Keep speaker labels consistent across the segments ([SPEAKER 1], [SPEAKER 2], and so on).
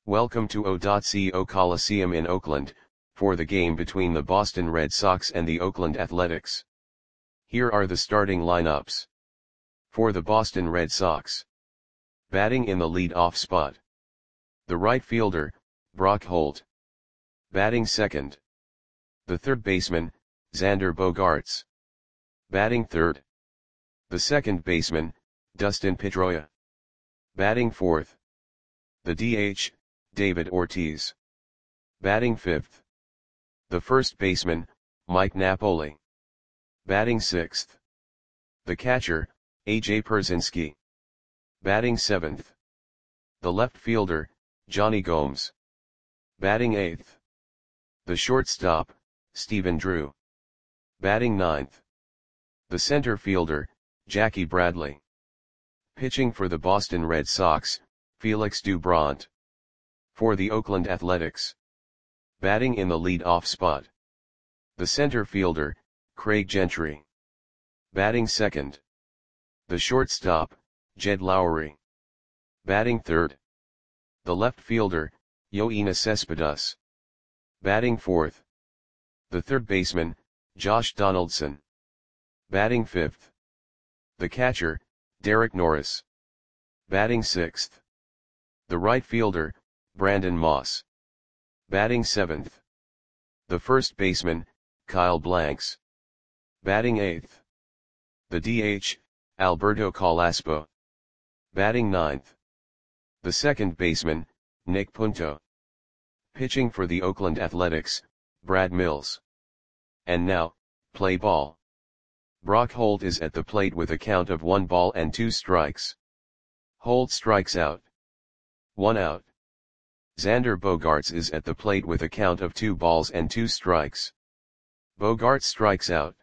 [SPEAKER 1] Welcome to O.CO Coliseum in Oakland, for the game between the Boston Red Sox and the Oakland Athletics. Here are the starting lineups. For the Boston Red Sox. Batting in the lead-off spot. The right fielder, Brock Holt. Batting second. The third baseman, Xander Bogaerts. Batting third. The second baseman, Dustin Pedroia. Batting fourth. The DH, David Ortiz. Batting fifth. The first baseman, Mike Napoli. Batting sixth. The catcher, A.J. Pierzynski. Batting seventh. The left fielder, Jonny Gomes. Batting eighth. The shortstop, Stephen Drew. Batting ninth. The center fielder, Jackie Bradley. Pitching for the Boston Red Sox, Felix Doubront. For the Oakland Athletics. Batting in the lead-off spot. The center fielder, Craig Gentry. Batting second. The shortstop, Jed Lowrie. Batting third. The left fielder, Yoenis Cespedes. Batting fourth. The third baseman, Josh Donaldson. Batting fifth. The catcher, Derek Norris. Batting sixth. The right fielder, Brandon Moss. Batting seventh. The first baseman, Kyle Blanks. Batting eighth. The DH, Alberto Calaspo. Batting ninth. The second baseman, Nick Punto. Pitching for the Oakland Athletics, Brad Mills. And now, play ball. Brock Holt is at the plate with a count of 1 ball and 2 strikes. Holt strikes out. 1 out. Xander Bogaerts is at the plate with a count of 2 balls and 2 strikes. Bogaerts strikes out.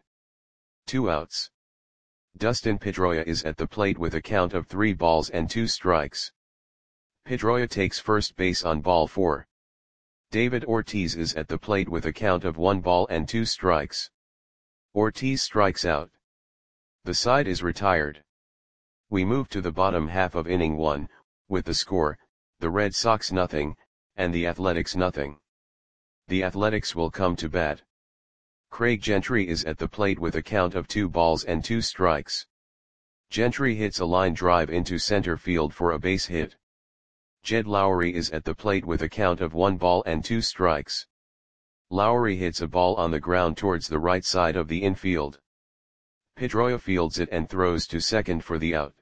[SPEAKER 1] 2 outs. Dustin Pedroia is at the plate with a count of 3 balls and 2 strikes. Pedroia takes first base on ball 4. David Ortiz is at the plate with a count of 1 ball and 2 strikes. Ortiz strikes out. The side is retired. We move to the bottom half of inning 1, with the score, the Red Sox nothing, and the Athletics nothing. The Athletics will come to bat. Craig Gentry is at the plate with a count of 2 balls and 2 strikes. Gentry hits a line drive into center field for a base hit. Jed Lowrie is at the plate with a count of 1 ball and 2 strikes. Lowrie hits a ball on the ground towards the right side of the infield. Pedroia fields it and throws to second for the out.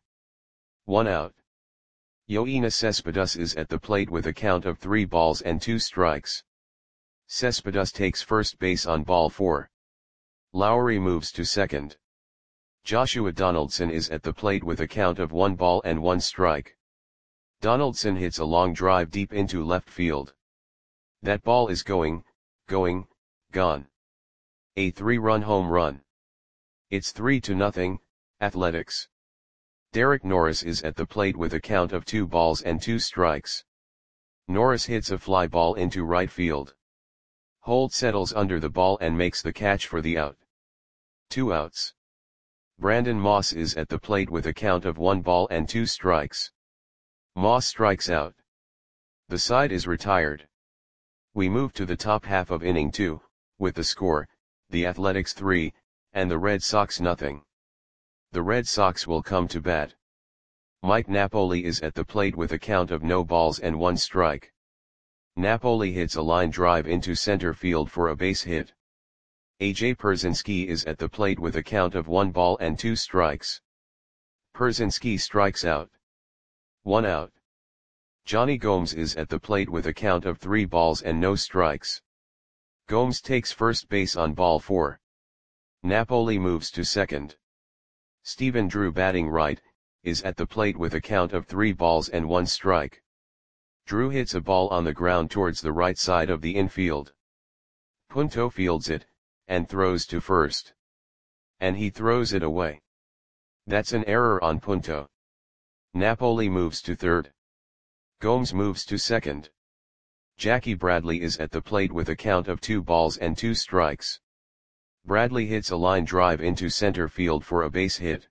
[SPEAKER 1] 1 out. Yoenis Cespedes is at the plate with a count of 3 balls and 2 strikes. Cespedes takes first base on ball 4. Lowrie moves to second. Joshua Donaldson is at the plate with a count of 1 ball and 1 strike. Donaldson hits a long drive deep into left field. That ball is gone. A 3-run home run. It's 3-0, Athletics. Derek Norris is at the plate with a count of 2 balls and 2 strikes. Norris hits a fly ball into right field. Holt settles under the ball and makes the catch for the out. 2 outs. Brandon Moss is at the plate with a count of 1 ball and 2 strikes. Moss strikes out. The side is retired. We move to the top half of inning 2, with the score, the Athletics 3, and the Red Sox nothing. The Red Sox will come to bat. Mike Napoli is at the plate with a count of no balls and 1 strike. Napoli hits a line drive into center field for a base hit. A.J. Pierzynski is at the plate with a count of 1 ball and 2 strikes. Pierzynski strikes out. 1 out. Jonny Gomes is at the plate with a count of 3 balls and no strikes. Gomes takes first base on ball 4. Napoli moves to second. Stephen Drew, batting right, is at the plate with a count of 3 balls and 1 strike. Drew hits a ball on the ground towards the right side of the infield. Punto fields it, and throws to first. And he throws it away. That's an error on Punto. Napoli moves to third. Gomes moves to second. Jackie Bradley is at the plate with a count of 2 balls and 2 strikes. Bradley hits a line drive into center field for a base hit.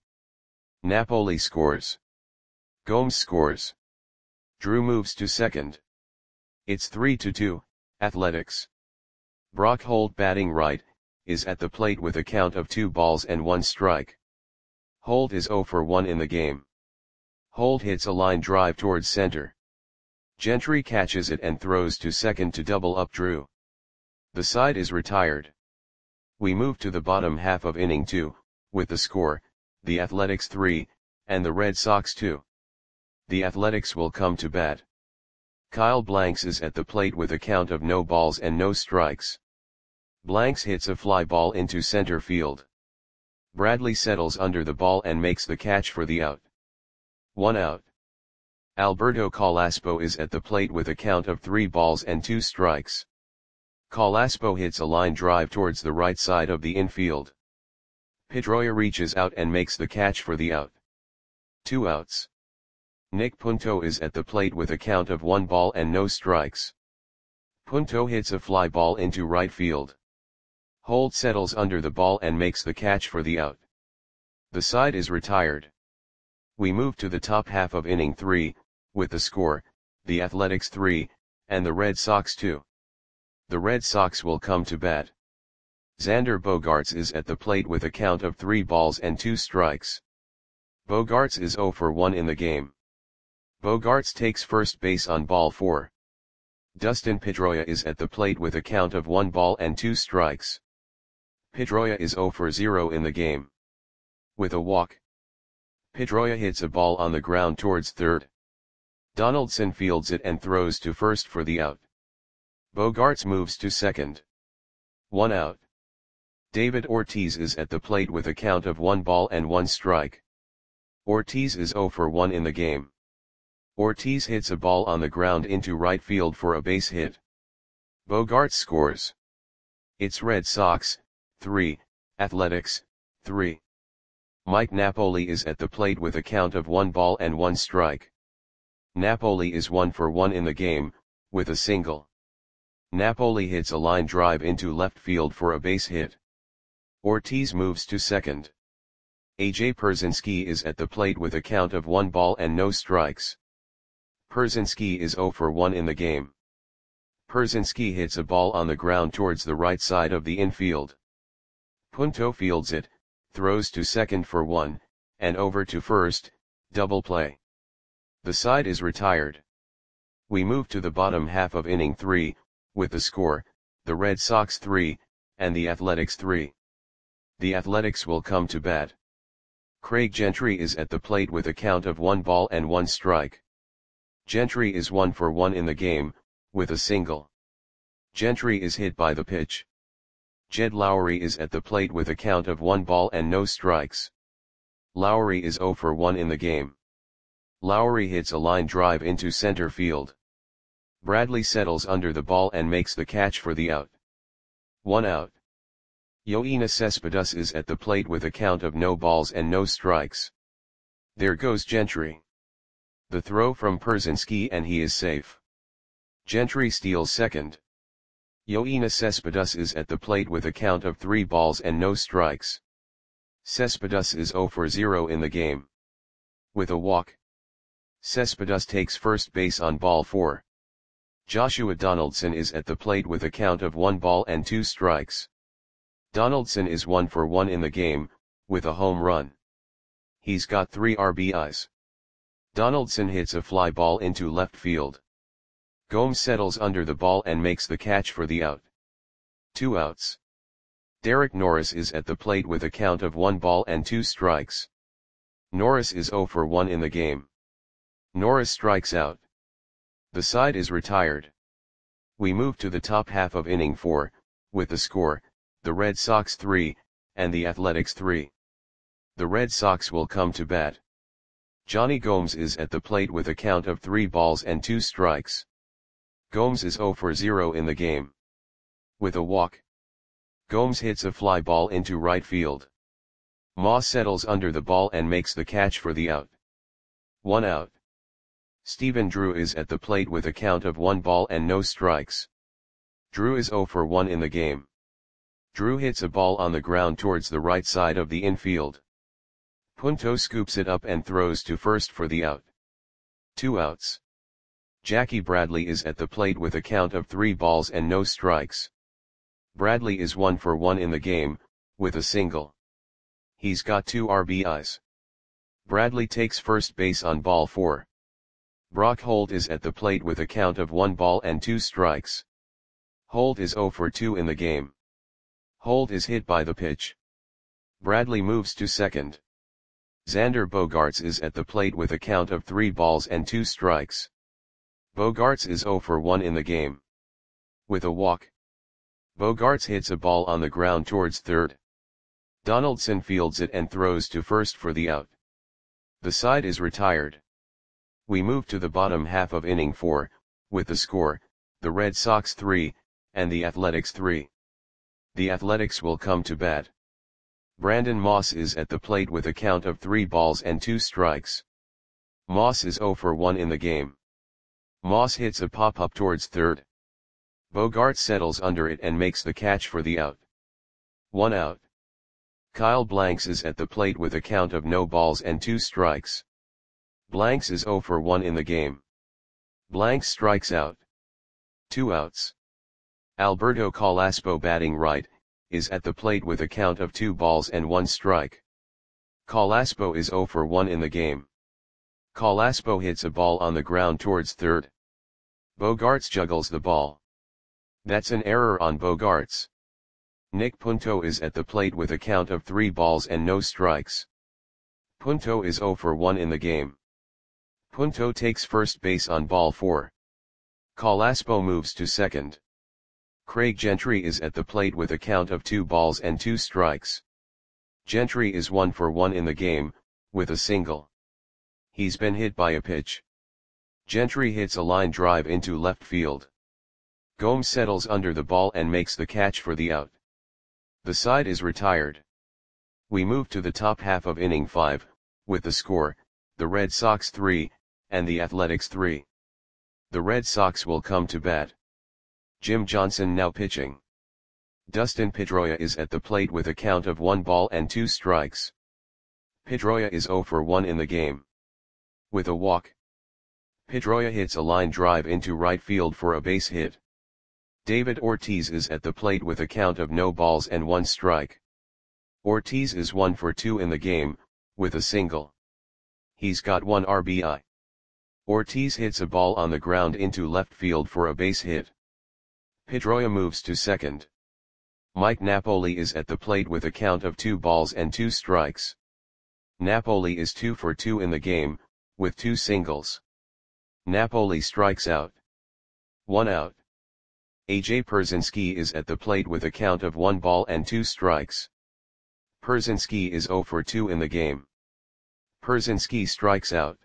[SPEAKER 1] Napoli scores. Gomes scores. Drew moves to second. It's 3-2, Athletics. Brock Holt batting right, is at the plate with a count of 2 balls and 1 strike. Holt is 0 for 1 in the game. Holt hits a line drive towards center. Gentry catches it and throws to second to double up Drew. The side is retired. We move to the bottom half of inning 2, with the score, the Athletics 3, and the Red Sox 2. The Athletics will come to bat. Kyle Blanks is at the plate with a count of no balls and no strikes. Blanks hits a fly ball into center field. Bradley settles under the ball and makes the catch for the out. 1 out. Alberto Calaspo is at the plate with a count of 3 balls and 2 strikes. Calaspo hits a line drive towards the right side of the infield. Pedroia reaches out and makes the catch for the out. 2 outs. Nick Punto is at the plate with a count of 1 ball and no strikes. Punto hits a fly ball into right field. Holt settles under the ball and makes the catch for the out. The side is retired. We move to the top half of inning 3, with the score, the Athletics 3, and the Red Sox 2. The Red Sox will come to bat. Xander Bogaerts is at the plate with a count of 3 balls and 2 strikes. Bogaerts is 0 for 1 in the game. Bogaerts takes first base on ball 4. Dustin Pedroia is at the plate with a count of 1 ball and 2 strikes. Pedroia is 0 for 0 in the game. With a walk. Pedroia hits a ball on the ground towards third. Donaldson fields it and throws to first for the out. Bogaerts moves to second. 1 out. David Ortiz is at the plate with a count of 1 ball and 1 strike. Ortiz is 0 for 1 in the game. Ortiz hits a ball on the ground into right field for a base hit. Bogaerts scores. It's Red Sox, 3, Athletics, 3. Mike Napoli is at the plate with a count of 1 ball and 1 strike. Napoli is 1 for 1 in the game, with a single. Napoli hits a line drive into left field for a base hit. Ortiz moves to second. AJ Pierzynski is at the plate with a count of 1 ball and no strikes. Pierzynski is 0 for 1 in the game. Pierzynski hits a ball on the ground towards the right side of the infield. Punto fields it, throws to second for 1, and over to first, double play. The side is retired. We move to the bottom half of inning 3, with the score, the Red Sox 3, and the Athletics 3. The Athletics will come to bat. Craig Gentry is at the plate with a count of 1 ball and 1 strike. Gentry is 1 for 1 in the game, with a single. Gentry is hit by the pitch. Jed Lowry is at the plate with a count of 1 ball and no strikes. Lowry is 0 for 1 in the game. Lowry hits a line drive into center field. Bradley settles under the ball and makes the catch for the out. 1 out. Yoenis Cespedes is at the plate with a count of no balls and no strikes. There goes Gentry. The throw from Pierzynski and he is safe. Gentry steals second. Yoenis Cespedes is at the plate with a count of 3 balls and no strikes. Cespedes is 0 for 0 in the game. With a walk. Cespedes takes first base on ball 4. Joshua Donaldson is at the plate with a count of 1 ball and 2 strikes. Donaldson is 1 for 1 in the game, with a home run. He's got 3 RBIs. Donaldson hits a fly ball into left field. Gomes settles under the ball and makes the catch for the out. 2 outs. Derek Norris is at the plate with a count of 1 ball and 2 strikes. Norris is 0 for 1 in the game. Norris strikes out. The side is retired. We move to the top half of inning 4, with the score, the Red Sox 3, and the Athletics 3. The Red Sox will come to bat. Johnny Gomes is at the plate with a count of 3 balls and 2 strikes. Gomes is 0 for 0 in the game. With a walk. Gomes hits a fly ball into right field. Moss settles under the ball and makes the catch for the out. 1 out. Stephen Drew is at the plate with a count of 1 ball and no strikes. Drew is 0 for 1 in the game. Drew hits a ball on the ground towards the right side of the infield. Punto scoops it up and throws to first for the out. 2 outs. Jackie Bradley is at the plate with a count of 3 balls and no strikes. Bradley is 1 for 1 in the game, with a single. He's got 2 RBIs. Bradley takes first base on ball 4. Brock Holt is at the plate with a count of 1 ball and 2 strikes. Holt is 0 for 2 in the game. Holt is hit by the pitch. Bradley moves to second. Xander Bogaerts is at the plate with a count of 3 balls and 2 strikes. Bogaerts is 0 for 1 in the game. With a walk. Bogaerts hits a ball on the ground towards third. Donaldson fields it and throws to first for the out. The side is retired. We move to the bottom half of inning 4, with the score, the Red Sox 3, and the Athletics 3. The Athletics will come to bat. Brandon Moss is at the plate with a count of 3 balls and 2 strikes. Moss is 0 for 1 in the game. Moss hits a pop-up towards third. Bogaerts settles under it and makes the catch for the out. 1 out. Kyle Blanks is at the plate with a count of no balls and 2 strikes. Blanks is 0 for 1 in the game. Blanks strikes out. 2 outs. Alberto Carrasco, batting right, is at the plate with a count of 2 balls and 1 strike. Carrasco is 0 for 1 in the game. Carrasco hits a ball on the ground towards third. Bogaerts juggles the ball. That's an error on Bogaerts. Nick Punto is at the plate with a count of 3 balls and no strikes. Punto is 0 for 1 in the game. Punto takes first base on ball 4. Carrasco moves to second. Craig Gentry is at the plate with a count of 2 balls and 2 strikes. Gentry is 1 for 1 in the game, with a single. He's been hit by a pitch. Gentry hits a line drive into left field. Gomes settles under the ball and makes the catch for the out. The side is retired. We move to the top half of inning 5, with the score, the Red Sox 3, and the Athletics 3. The Red Sox will come to bat. Jim Johnson now pitching. Dustin Pedroia is at the plate with a count of 1 ball and 2 strikes. Pedroia is 0 for 1 in the game. With a walk. Pedroia hits a line drive into right field for a base hit. David Ortiz is at the plate with a count of no balls and 1 strike. Ortiz is 1 for 2 in the game, with a single. He's got 1 RBI. Ortiz hits a ball on the ground into left field for a base hit. Pedroia moves to second. Mike Napoli is at the plate with a count of 2 balls and 2 strikes. Napoli is 2 for 2 in the game, with 2 singles. Napoli strikes out. 1 out. AJ Pierzynski is at the plate with a count of 1 ball and 2 strikes. Pierzynski is 0 for 2 in the game. Pierzynski strikes out.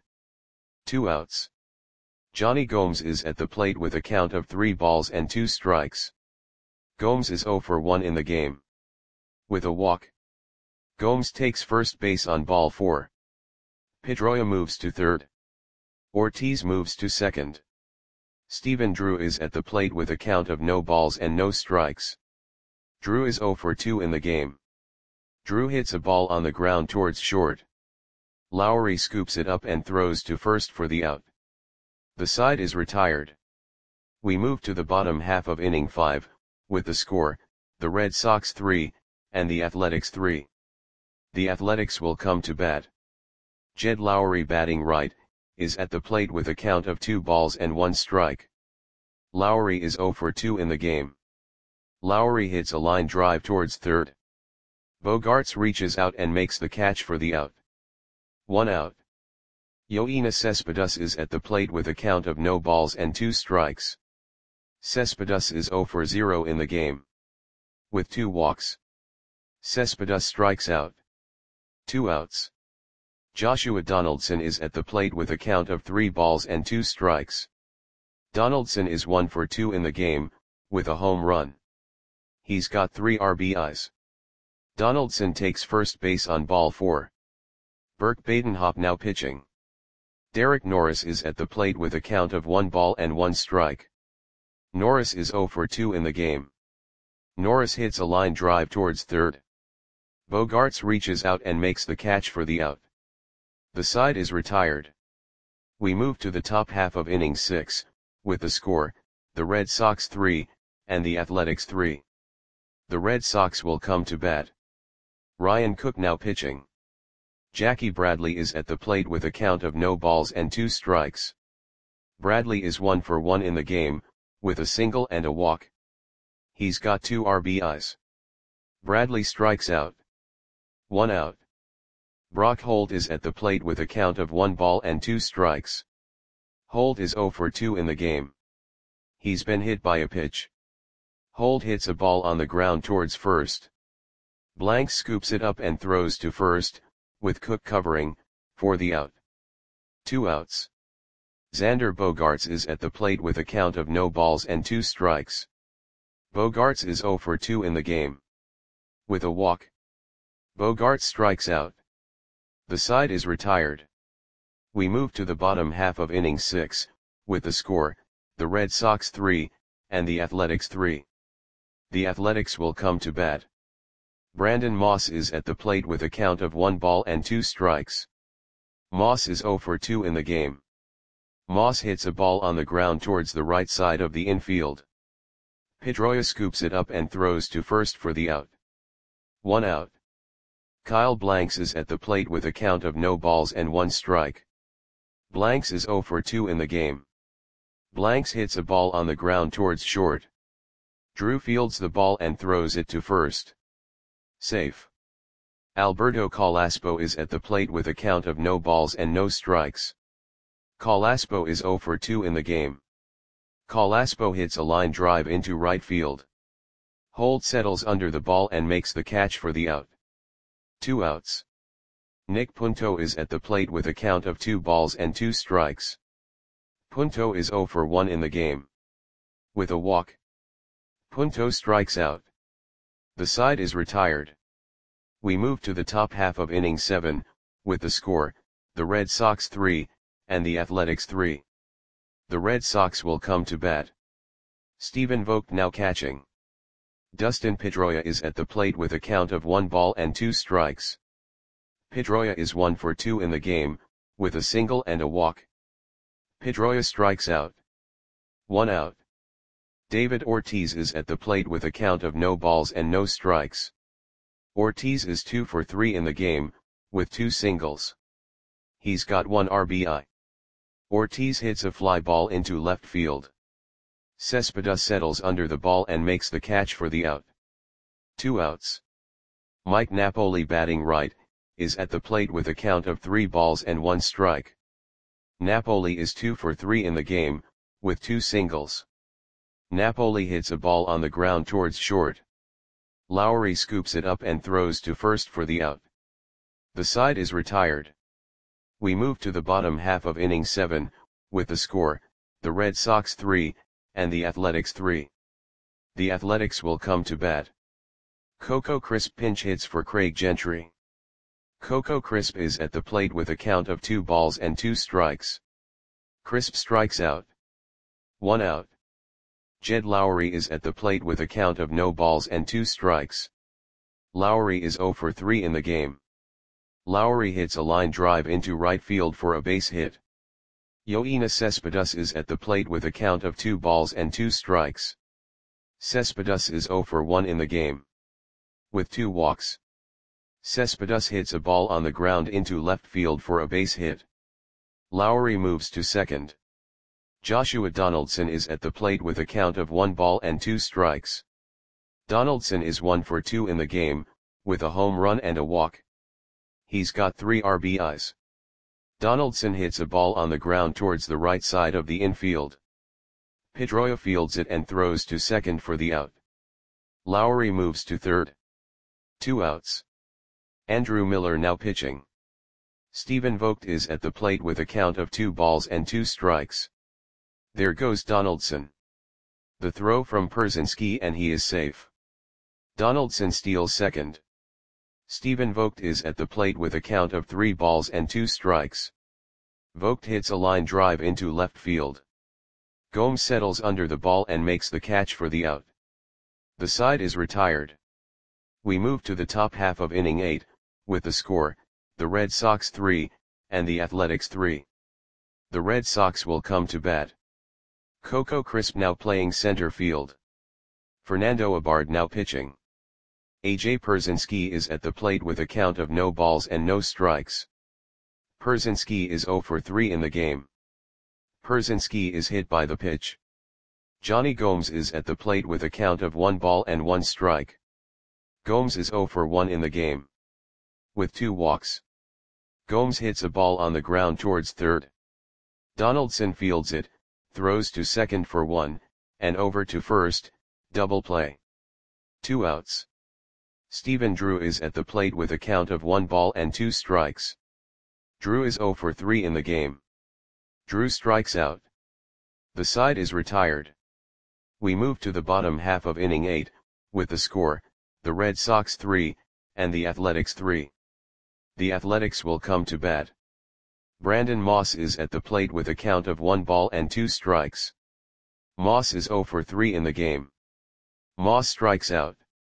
[SPEAKER 1] 2 outs. Johnny Gomes is at the plate with a count of 3 balls and 2 strikes. Gomes is 0 for 1 in the game. With a walk. Gomes takes first base on ball 4. Pedroia moves to third. Ortiz moves to second. Stephen Drew is at the plate with a count of no balls and no strikes. Drew is 0 for 2 in the game. Drew hits a ball on the ground towards short. Lowry scoops it up and throws to first for the out. The side is retired. We move to the bottom half of inning 5, with the score, the Red Sox 3, and the Athletics 3. The Athletics will come to bat. Jed Lowry, batting right, is at the plate with a count of 2 balls and 1 strike. Lowry is 0 for 2 in the game. Lowry hits a line drive towards third. Bogaerts reaches out and makes the catch for the out. 1 out. Yoenis Cespedes is at the plate with a count of no balls and 2 strikes. Cespedes is 0 for 0 in the game. With 2 walks. Cespedes strikes out. 2 outs. Joshua Donaldson is at the plate with a count of 3 balls and 2 strikes. Donaldson is 1 for 2 in the game, with a home run. He's got 3 RBIs. Donaldson takes first base on ball 4. Burke Badenhop now pitching. Derek Norris is at the plate with a count of 1 ball and 1 strike. Norris is 0 for 2 in the game. Norris hits a line drive towards third. Bogaerts reaches out and makes the catch for the out. The side is retired. We move to the top half of inning 6, with the score, the Red Sox 3, and the Athletics 3. The Red Sox will come to bat. Ryan Cook now pitching. Jackie Bradley is at the plate with a count of no balls and 2 strikes. Bradley is 1 for 1 in the game, with a single and a walk. He's got 2 RBIs. Bradley strikes out. 1 out. Brock Holt is at the plate with a count of 1 ball and 2 strikes. Holt is 0 for 2 in the game. He's been hit by a pitch. Holt hits a ball on the ground towards first. Blanks scoops it up and throws to first, with Cook covering, for the out. 2 outs. Xander Bogaerts is at the plate with a count of no balls and 2 strikes. Bogaerts is 0 for 2 in the game. With a walk. Bogaerts strikes out. The side is retired. We move to the bottom half of inning 6, with the score, the Red Sox 3, and the Athletics 3. The Athletics will come to bat. Brandon Moss is at the plate with a count of 1 ball and 2 strikes. Moss is 0 for 2 in the game. Moss hits a ball on the ground towards the right side of the infield. Pedroia scoops it up and throws to first for the out. 1 out. Kyle Blanks is at the plate with a count of no balls and 1 strike. Blanks is 0 for 2 in the game. Blanks hits a ball on the ground towards short. Drew fields the ball and throws it to first. Safe. Alberto Calaspo is at the plate with a count of no balls and no strikes. Calaspo is 0 for 2 in the game. Calaspo hits a line drive into right field. Holt settles under the ball and makes the catch for the out. 2 outs. Nick Punto is at the plate with a count of 2 balls and 2 strikes. Punto is 0 for 1 in the game. With a walk. Punto strikes out. The side is retired. We move to the top half of inning 7, with the score, the Red Sox 3, and the Athletics 3. The Red Sox will come to bat. Stephen Vogt now catching. Dustin Pedroia is at the plate with a count of 1 ball and 2 strikes. Pedroia is 1 for 2 in the game, with a single and a walk. Pedroia strikes out. 1 out. David Ortiz is at the plate with a count of no balls and no strikes. Ortiz is 2 for 3 in the game, with 2 singles. He's got 1 RBI. Ortiz hits a fly ball into left field. Cespedes settles under the ball and makes the catch for the out. 2 outs. Mike Napoli batting right, is at the plate with a count of 3 balls and 1 strike. Napoli is 2 for 3 in the game, with 2 singles. Napoli hits a ball on the ground towards short. Lowry scoops it up and throws to first for the out. The side is retired. We move to the bottom half of inning 7, with the score, the Red Sox 3, and the Athletics 3. The Athletics will come to bat. Coco Crisp pinch hits for Craig Gentry. Coco Crisp is at the plate with a count of 2 balls and 2 strikes. Crisp strikes out. 1 out. Jed Lowry is at the plate with a count of no balls and 2 strikes. Lowry is 0 for 3 in the game. Lowry hits a line drive into right field for a base hit. Yoenis Cespedes is at the plate with a count of 2 balls and 2 strikes. Cespedes is 0 for 1 in the game. With 2 walks. Cespedes hits a ball on the ground into left field for a base hit. Lowry moves to second. Joshua Donaldson is at the plate with a count of 1 ball and 2 strikes. Donaldson is 1 for 2 in the game, with a home run and a walk. He's got 3 RBIs. Donaldson hits a ball on the ground towards the right side of the infield. Pedroia fields it and throws to second for the out. Lowry moves to third. 2 outs. Andrew Miller now pitching. Stephen Vogt is at the plate with a count of 2 balls and 2 strikes. There goes Donaldson. The throw from Pierzynski and he is safe. Donaldson steals second. Stephen Vogt is at the plate with a count of 3 balls and 2 strikes. Vogt hits a line drive into left field. Gomes settles under the ball and makes the catch for the out. The side is retired. We move to the top half of inning 8, with the score, the Red Sox 3, and the Athletics 3. The Red Sox will come to bat. Coco Crisp now playing center field. Fernando Abad now pitching. AJ Pierzynski is at the plate with a count of no balls and no strikes. Pierzynski is 0 for 3 in the game. Pierzynski is hit by the pitch. Johnny Gomes is at the plate with a count of 1 ball and 1 strike. Gomes is 0 for 1 in the game. With 2 walks. Gomes hits a ball on the ground towards third. Donaldson fields it, throws to second for 1, and over to first, double play. 2 outs. Stephen Drew is at the plate with a count of 1 ball and 2 strikes. Drew is 0 for 3 in the game. Drew strikes out. The side is retired. We move to the bottom half of inning 8, with the score, the Red Sox 3, and the Athletics 3. The Athletics will come to bat. Brandon Moss is at the plate with a count of 1 ball and 2 strikes. Moss is 0 for 3 in the game. Moss strikes out.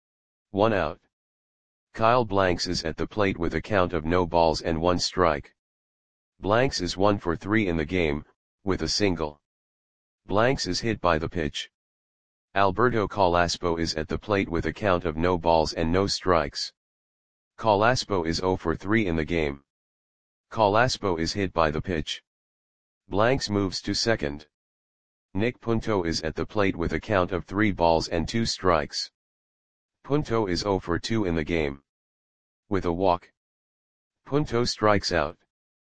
[SPEAKER 1] 1 out. Kyle Blanks is at the plate with a count of no balls and 1 strike. Blanks is 1 for 3 in the game, with a single. Blanks is hit by the pitch. Alberto Calaspo is at the plate with a count of no balls and no strikes. Calaspo is 0 for 3 in the game. Calaspo is hit by the pitch. Blanks moves to second. Nick Punto is at the plate with a count of 3 balls and 2 strikes. Punto is 0 for 2 in the game. With a walk. Punto strikes out.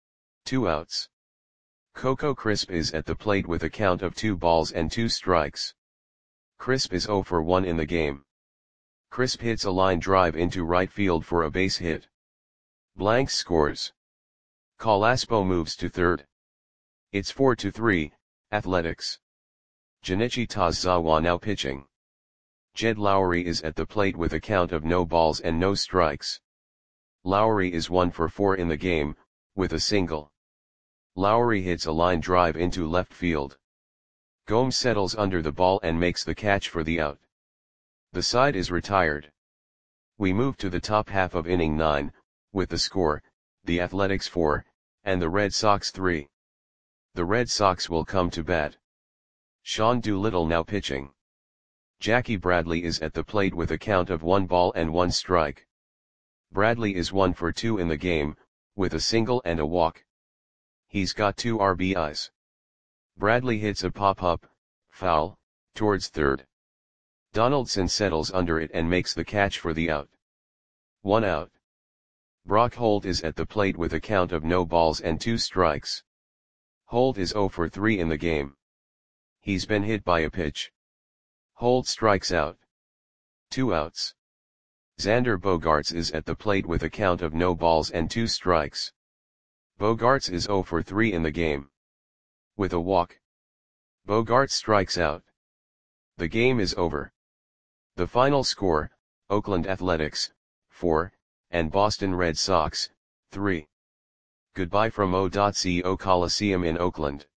[SPEAKER 1] 2 outs. Coco Crisp is at the plate with a count of 2 balls and 2 strikes. Crisp is 0 for 1 in the game. Crisp hits a line drive into right field for a base hit. Blanks scores. Calaspo moves to third. It's 4-3, Athletics. Junichi Tazawa now pitching. Jed Lowry is at the plate with a count of no balls and no strikes. Lowry is 1 for 4 in the game, with a single. Lowry hits a line drive into left field. Gomes settles under the ball and makes the catch for the out. The side is retired. We move to the top half of inning 9, with the score, the Athletics 4, and the Red Sox 3. The Red Sox will come to bat. Sean Doolittle now pitching. Jackie Bradley is at the plate with a count of 1 ball and 1 strike. Bradley is 1 for 2 in the game, with a single and a walk. He's got 2 RBIs. Bradley hits a pop-up, foul, towards third. Donaldson settles under it and makes the catch for the out. 1 out. Brock Holt is at the plate with a count of no balls and 2 strikes. Holt is 0 for 3 in the game. He's been hit by a pitch. Holt strikes out. 2 outs. Xander Bogaerts is at the plate with a count of no balls and 2 strikes. Bogaerts is 0 for 3 in the game. With a walk. Bogaerts strikes out. The game is over. The final score, Oakland Athletics, 4, and Boston Red Sox, 3. Goodbye from O.CO Coliseum in Oakland.